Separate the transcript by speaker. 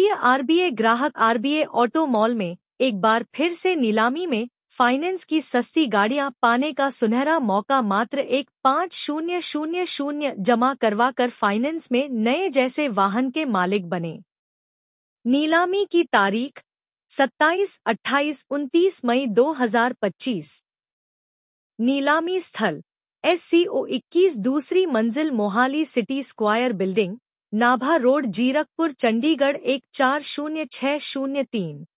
Speaker 1: राष्ट्रीय आरबीए ग्राहक RBA auto mall में एक बार फिर से नीलामी में फाइनेंस की सस्ती गाड़ियां पाने का सुनहरा मौका। मात्र 1,50,00 जमा करवा कर फाइनेंस में नए जैसे वाहन के मालिक बने। नीलामी की तारीख 27, 28, 29 मई 2025। नीलामी स्थल SCO 21 दूसरी मंजिल Mohali city square building, Nabha road, Zirakpur, Chandigarh 140603।